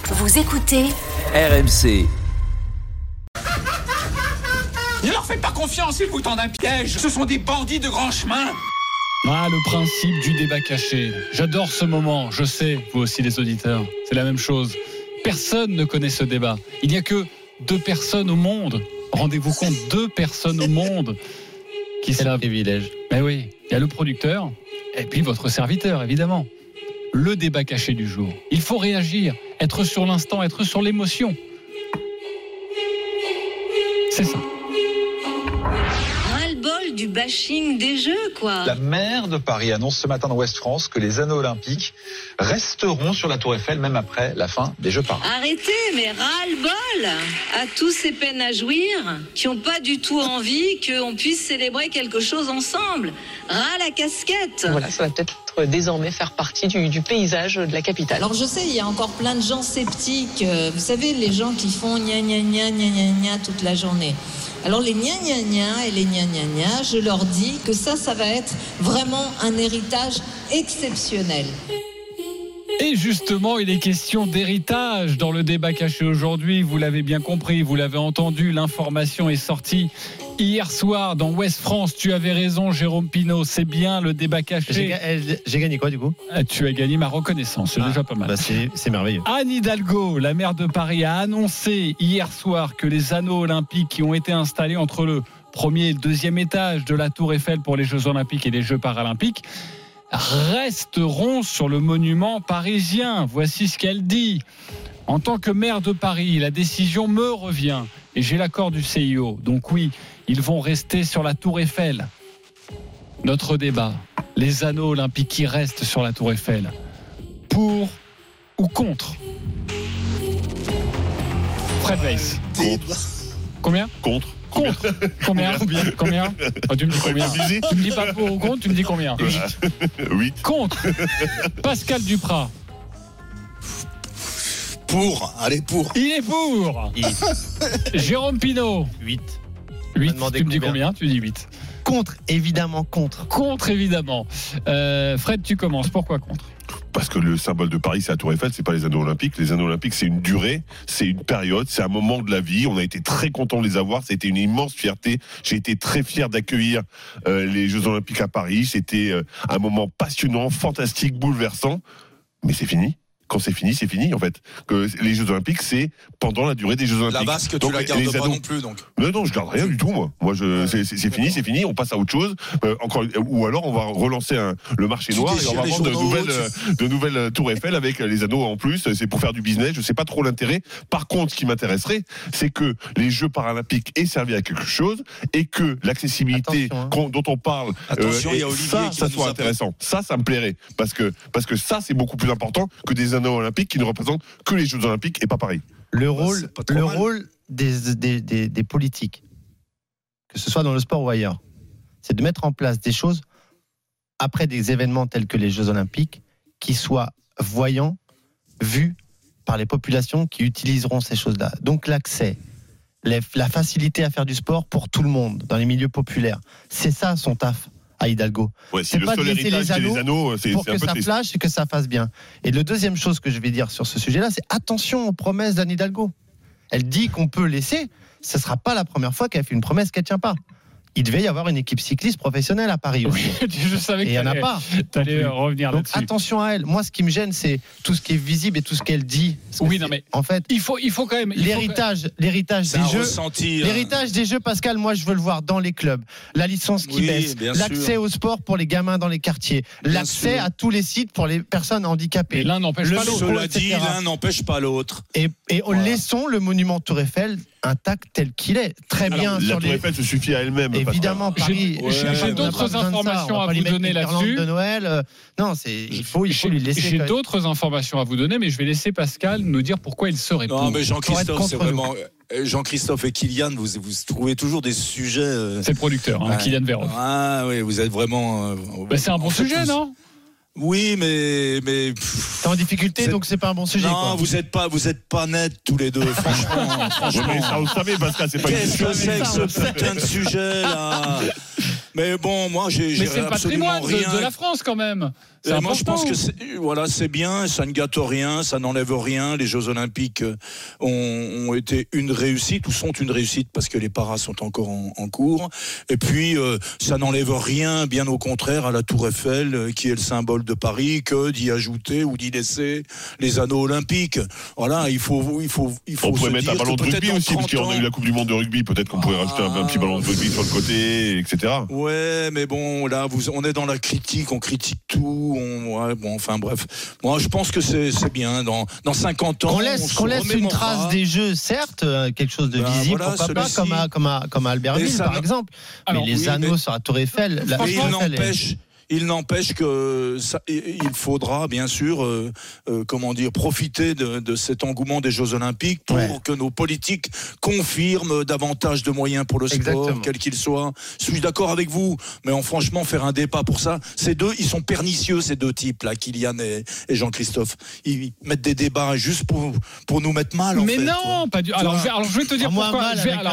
Vous écoutez RMC. Ne leur faites pas confiance, ils vous tendent un piège. Ce sont des bandits de grand chemin. Ah, le principe du débat caché. J'adore ce moment, je sais, vous aussi les auditeurs. C'est la même chose. Personne ne connaît ce débat. Il n'y a que 2 personnes au monde. Rendez-vous compte, 2 personnes au monde qui savent. Privilège. Mais oui, il y a le producteur et puis votre serviteur, évidemment. Le débat caché du jour. Il faut réagir, être sur l'instant, être sur l'émotion. C'est ça. Ras-le-bol du bashing des Jeux, quoi. La maire de Paris annonce ce matin dans Ouest France que les anneaux olympiques resteront sur la Tour Eiffel même après la fin des Jeux paralympiques. Arrêtez, mais ras-le-bol à tous ces peines à jouir qui n'ont pas du tout envie qu'on puisse célébrer quelque chose ensemble. Ras la casquette. Voilà, ça va peut-être désormais faire partie du paysage de la capitale. Alors je sais, il y a encore plein de gens sceptiques. Vous savez, les gens qui font gna gna gna gna gna gna toute la journée. Alors les gna gna gna et les gna gna gna, je leur dis que ça va être vraiment un héritage exceptionnel. Et justement, il est question d'héritage dans le débat caché aujourd'hui. Vous l'avez bien compris, vous l'avez entendu, l'information est sortie hier soir dans Ouest France. Tu avais raison, Jérôme Pinault, c'est bien le débat caché. J'ai gagné quoi du coup ? Tu as gagné ma reconnaissance, c'est déjà pas mal. Bah c'est merveilleux. Anne Hidalgo, la maire de Paris, a annoncé hier soir que les anneaux olympiques qui ont été installés entre le premier et le deuxième étage de la Tour Eiffel pour les Jeux olympiques et les Jeux paralympiques resteront sur le monument parisien. Voici ce qu'elle dit. En tant que maire de Paris, la décision me revient et j'ai l'accord du CIO. Donc oui, ils vont rester sur la Tour Eiffel. Notre débat, les anneaux olympiques qui restent sur la Tour Eiffel. Pour ou contre ? Fred Weiss. Combien ? Contre. Combien ? Oh, tu me dis combien ? Tu me dis pas pour ou contre, tu me dis combien ? 8. Contre. Pascal Duprat. Pour. Allez, pour. Il est pour. Jérôme Pinault. 8. 8. Tu me dis combien ? Tu dis 8. Contre, évidemment, contre. Contre, évidemment. Fred, tu commences. Pourquoi contre ? Parce que le symbole de Paris, c'est la Tour Eiffel, c'est pas les anneaux olympiques. Les anneaux olympiques, c'est une durée, c'est une période, c'est un moment de la vie. On a été très contents de les avoir. C'était une immense fierté. J'ai été très fier d'accueillir les Jeux olympiques à Paris. C'était un moment passionnant, fantastique, bouleversant. Mais c'est fini. Quand c'est fini, en fait. Que les Jeux Olympiques, c'est pendant la durée des Jeux Olympiques. La basque, tu la gardes pas non plus, donc. Non, je garde rien du tout, moi. C'est fini, on passe à autre chose. Ou alors, on va relancer le marché noir et on va vendre de nouvelles Tours Eiffel avec les anneaux en plus. C'est pour faire du business. Je sais pas trop l'intérêt. Par contre, ce qui m'intéresserait, c'est que les Jeux paralympiques aient servi à quelque chose et que l'accessibilité dont on parle, ça soit intéressant. Ça me plairait. Parce que ça, c'est beaucoup plus important que des anneaux olympiques qui ne représentent que les Jeux olympiques et pas Paris. Le rôle des politiques, que ce soit dans le sport ou ailleurs, c'est de mettre en place des choses après des événements tels que les Jeux olympiques qui soient voyants, vus par les populations qui utiliseront ces choses-là. Donc l'accès, la facilité à faire du sport pour tout le monde dans les milieux populaires, c'est ça son taf à Hidalgo. Ouais, c'est pas de laisser les anneaux c'est pour un que peu ça triste. flash et que ça fasse bien. Et la deuxième chose que je vais dire sur ce sujet-là, c'est attention aux promesses d'Anne Hidalgo. Elle dit qu'on peut laisser. Ce ne sera pas la première fois qu'elle fait une promesse qu'elle ne tient pas. Il devait y avoir une équipe cycliste professionnelle à Paris aussi. Oui, je savais et il n'y en a pas. Tu allais revenir donc là-dessus. Attention à elle. Moi, ce qui me gêne, c'est tout ce qui est visible et tout ce qu'elle dit. Oui, non, mais en fait, il faut quand même. L'héritage des Jeux. L'héritage des Jeux, Pascal, moi, je veux le voir dans les clubs. La licence qui baisse. L'accès au sport pour les gamins dans les quartiers. L'accès à tous les sites pour les personnes handicapées. Et l'un n'empêche pas l'autre. Cela dit, l'un n'empêche pas l'autre. Et laissons le monument Tour Eiffel intact tel qu'il est. Très bien. La Tour Eiffel se suffit à elle-même. Évidemment, Paris. J'ai d'autres informations à vous donner là-dessus. De Noël. Non, il faut lui laisser. J'ai d'autres informations à vous donner, mais je vais laisser Pascal nous dire pourquoi il serait pour. Non, mais Jean-Christophe, c'est vraiment. Jean-Christophe et Kylian, vous trouvez toujours des sujets. C'est le producteur, Kylian Verhoff. Ah oui, vous êtes vraiment. C'est un bon sujet, non ? Oui, mais t'es en difficulté, donc c'est pas un bon sujet. Non, vous êtes pas nets tous les deux, franchement. Mais ça, vous savez, Pascal, c'est pas une question. Qu'est-ce que c'est que ce putain de sujet là ? Mais bon, moi, j'ai mais c'est le patrimoine de la France quand même. Moi, je pense que c'est bien, ça ne gâte rien, ça n'enlève rien. Les Jeux Olympiques ont été une réussite, ou sont une réussite, parce que les paras sont encore en cours. Et puis, ça n'enlève rien, bien au contraire, à la Tour Eiffel, qui est le symbole de Paris, que d'y ajouter ou d'y laisser les anneaux olympiques. Voilà, il faut on pourrait mettre un ballon de rugby aussi, parce qu'on a eu la Coupe du Monde de rugby. Peut-être qu'on pourrait rajouter un petit ballon de rugby sur le côté, etc. Ouais, mais bon, là, on est dans la critique, on critique tout. Enfin bref. Moi, je pense que c'est bien. Dans 50 ans, qu'on laisse une trace des Jeux, certes, quelque chose de visible, voilà, pourquoi pas, comme à Albertville, par exemple. Mais les anneaux sur la Tour Eiffel, il n'empêche que il faudra bien sûr profiter de cet engouement des Jeux Olympiques pour que nos politiques confirment davantage de moyens pour le sport, quel qu'il soit. Je suis d'accord avec vous, mais franchement, faire un débat pour ça, ils sont pernicieux, ces deux types là, Kylian et Jean-Christophe. Ils mettent des débats juste pour nous mettre mal. Mais non, pas du. Alors je vais te dire pourquoi.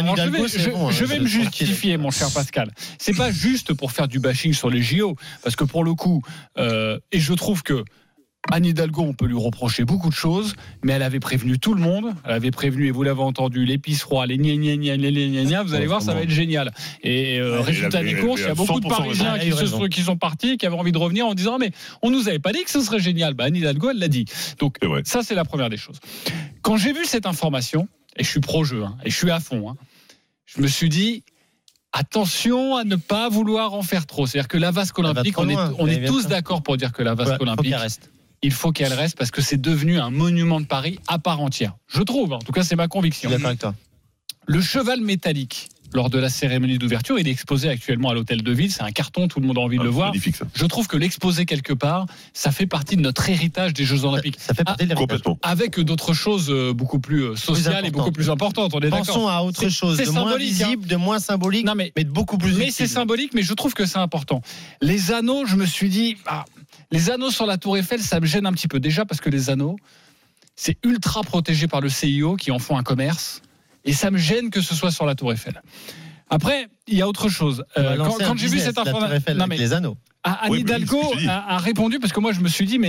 Je vais me justifier, mon cher Pascal. C'est pas juste pour faire du bashing sur les JO. Parce que pour le coup, et je trouve que Anne Hidalgo, on peut lui reprocher beaucoup de choses, mais elle avait prévenu tout le monde. Elle avait prévenu, et vous l'avez entendu, l'épice froid, les gna, vous allez voir, ça va être génial. Et résultat des courses, il y a beaucoup de Parisiens qui sont partis, qui avaient envie de revenir en disant mais on nous avait pas dit que ce serait génial. Anne Hidalgo, elle l'a dit. Donc ça, c'est la première des choses. Quand j'ai vu cette information, et je suis pro-jeu, et je suis à fond, je me suis dit attention à ne pas vouloir en faire trop. C'est-à-dire que la vasque olympique, on est tous d'accord pour dire que la vasque olympique, il faut qu'elle reste parce que c'est devenu un monument de Paris à part entière. Je trouve, en tout cas, c'est ma conviction. Je suis d'accord avec toi. Le cheval métallique, lors de la cérémonie d'ouverture, il est exposé actuellement à l'hôtel de ville. C'est un carton, tout le monde a envie de le voir. Magnifique, ça. Je trouve que l'exposer quelque part, ça fait partie de notre héritage des Jeux Olympiques. Ça fait partie de l'héritage. Avec d'autres choses beaucoup plus sociales et beaucoup plus importantes. On est d'accord. Pensons à autre chose, de moins visible, de moins symbolique, mais de beaucoup plus utile. Mais c'est symbolique, mais je trouve que c'est important. Les anneaux, je me suis dit, les anneaux sur la Tour Eiffel, ça me gêne un petit peu. Déjà parce que les anneaux, c'est ultra protégé par le CIO qui en font un commerce. Et ça me gêne que ce soit sur la Tour Eiffel. Après, il y a autre chose. Quand j'ai vu cette information, les anneaux. Anne Hidalgo a répondu parce que moi je me suis dit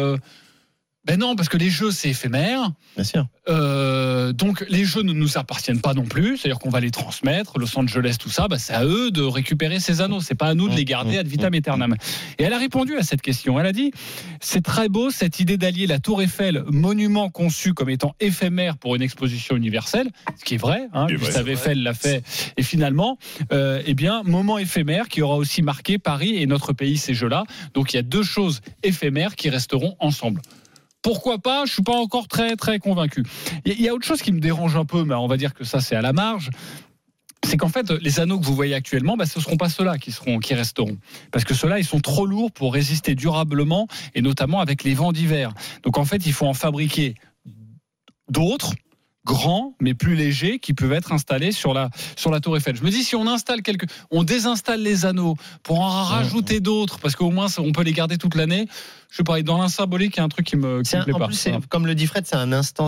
ben non, parce que les Jeux c'est éphémère. Bien sûr. Donc les Jeux ne nous appartiennent pas non plus. C'est-à-dire qu'on va les transmettre, Los Angeles, tout ça. C'est à eux de récupérer ces anneaux. C'est pas à nous de les garder ad vitam aeternam. Et elle a répondu à cette question. Elle a dit c'est très beau cette idée d'allier la Tour Eiffel, monument conçu comme étant éphémère pour une exposition universelle, ce qui est vrai. Gustave Eiffel l'a fait. Et finalement, moment éphémère qui aura aussi marqué Paris et notre pays ces Jeux-là. Donc il y a deux choses éphémères qui resteront ensemble. Pourquoi pas ? Je suis pas encore très très convaincu. Il y a autre chose qui me dérange un peu, mais on va dire que ça c'est à la marge. C'est qu'en fait, les anneaux que vous voyez actuellement, ce ne seront pas ceux-là qui resteront. Parce que ceux-là, ils sont trop lourds pour résister durablement, et notamment avec les vents d'hiver. Donc en fait, il faut en fabriquer d'autres, grands mais plus légers, qui peuvent être installés sur la Tour Eiffel. Je me dis si on désinstalle les anneaux pour en rajouter d'autres, parce qu'au moins on peut les garder toute l'année. Je sais pas, dans l'insymbolique, il y a un truc qui me plaît pas. Plus, comme le dit Fred, c'est un instant.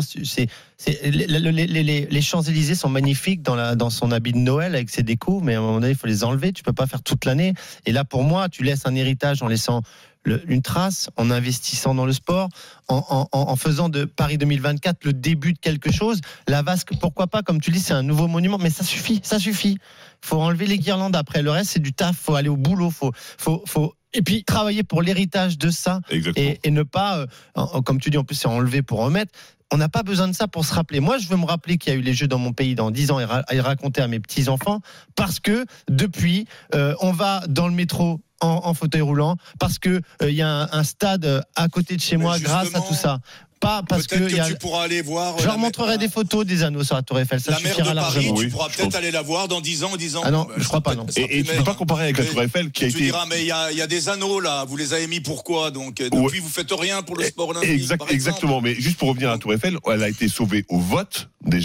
Les Champs-Élysées sont magnifiques dans son habit de Noël avec ses décos, mais à un moment donné, il faut les enlever. Tu peux pas faire toute l'année. Et là, pour moi, tu laisses un héritage en laissant une trace, en investissant dans le sport, en faisant de Paris 2024 le début de quelque chose. La vasque, pourquoi pas, comme tu dis, c'est un nouveau monument, mais ça suffit. Il faut enlever les guirlandes après. Le reste, c'est du taf, faut aller au boulot, faut et puis travailler pour l'héritage de ça et ne pas, comme tu dis, en plus c'est enlevé pour remettre. On n'a pas besoin de ça pour se rappeler. Moi, je veux me rappeler qu'il y a eu les Jeux dans mon pays dans 10 ans et raconter à mes petits-enfants, parce que depuis, on va dans le métro en fauteuil roulant, parce qu'il y a un stade à côté de chez moi grâce à tout ça. Pas parce que tu pourras aller voir. Je leur montrerai des photos des anneaux sur la Tour Eiffel. Ça suffira largement. Tu pourras peut-être aller la voir dans 10 ans en disant. Ah non, je crois pas, non. Et tu peux pas comparer avec la Tour Eiffel qui a été. Tu diras, mais il y a des anneaux là. Vous les avez mis pourquoi ? Donc depuis, vous faites rien pour le sport olympique. Exactement. Mais juste pour revenir à la Tour Eiffel, elle a été sauvée au vote déjà.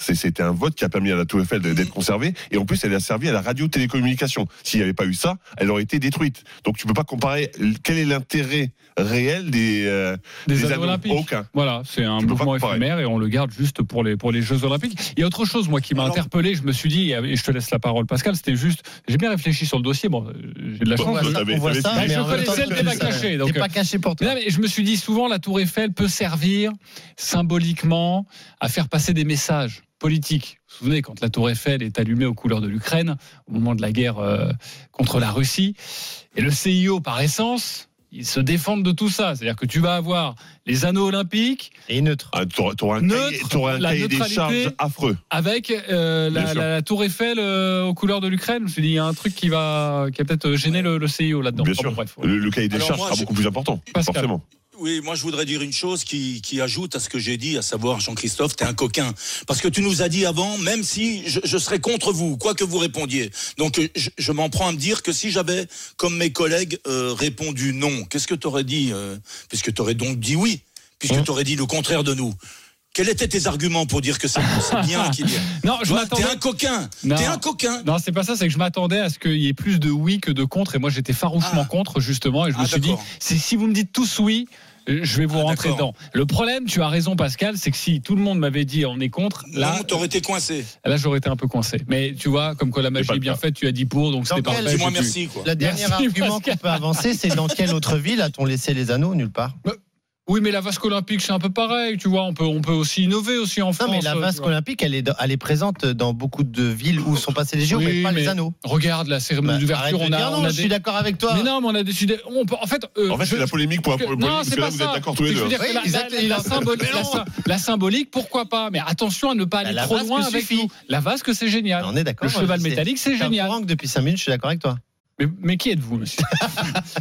C'était un vote qui a permis à la Tour Eiffel d'être conservée. Et en plus, elle a servi à la radio-télécommunication. S'il n'y avait pas eu ça, elle aurait été détruite. Donc tu peux pas comparer. Quel est l'intérêt réel des anneaux olympiques? Aucun. Voilà, c'est un mouvement éphémère et on le garde juste pour les Jeux olympiques. Il y a autre chose, moi, qui m'a interpellé. Je me suis dit, et je te laisse la parole, Pascal, c'était juste, j'ai bien réfléchi sur le dossier. Bon, j'ai de la chance. On voit ça, mais je connaissais le débat caché. Donc, c'est pas caché pour toi. Non, mais je me suis dit, souvent, la Tour Eiffel peut servir symboliquement à faire passer des messages politiques. Vous vous souvenez, quand la Tour Eiffel est allumée aux couleurs de l'Ukraine, au moment de la guerre contre la Russie, et le CIO, par essence, ils se défendent de tout ça. C'est-à-dire que tu vas avoir les anneaux olympiques et neutre. T'auras un cahier des charges affreux. Avec la Tour Eiffel aux couleurs de l'Ukraine. Je me suis dit, il y a un truc qui va peut-être gêner le CIO là-dedans. Bien sûr. Bref, le cahier des charges sera beaucoup plus important. Pascal. Forcément. Oui, moi je voudrais dire une chose qui ajoute à ce que j'ai dit, à savoir, Jean-Christophe, t'es un coquin. Parce que tu nous as dit avant, même si je serais contre vous, quoi que vous répondiez. Donc je m'en prends à me dire que si j'avais, comme mes collègues, répondu non, qu'est-ce que t'aurais dit puisque t'aurais donc dit oui, puisque t'aurais dit le contraire de nous. Quels étaient tes arguments pour dire que c'est bien qu'il y ait... Non, t'es un coquin. T'es un coquin. Non, c'est pas ça. C'est que je m'attendais à ce qu'il y ait plus de oui que de contre. Et moi, j'étais farouchement contre, justement. Et je me suis dit, si vous me dites tous oui, je vais vous rentrer dedans. Le problème, tu as raison, Pascal, c'est que si tout le monde m'avait dit on est contre, là, t'aurais été coincé. Là, j'aurais été un peu coincé. Mais tu vois, comme quoi la magie est bien faite, tu as dit pour, donc c'était parfait. Dis-moi merci, quoi. Le dernier argument qu'on peut avancer, c'est dans quelle autre ville a-t-on laissé les anneaux? Nulle part. Oui, mais la vasque olympique, c'est un peu pareil, tu vois. On peut aussi innover aussi en France. Non, mais la vasque olympique, elle est présente dans beaucoup de villes où sont passés les JO, mais pas les anneaux. Regarde la cérémonie d'ouverture. Je suis d'accord avec toi. Mais non, mais on a décidé. En fait, c'est la polémique pour la polémique. Non, parce c'est que là, pas vous ça. êtes d'accord tous les deux. La symbolique, pourquoi pas? Mais attention à ne pas aller trop loin avec nous. La vasque, c'est génial. On est d'accord. Le cheval métallique, c'est génial. Depuis 5 minutes, je suis d'accord avec toi. Mais qui êtes-vous, monsieur?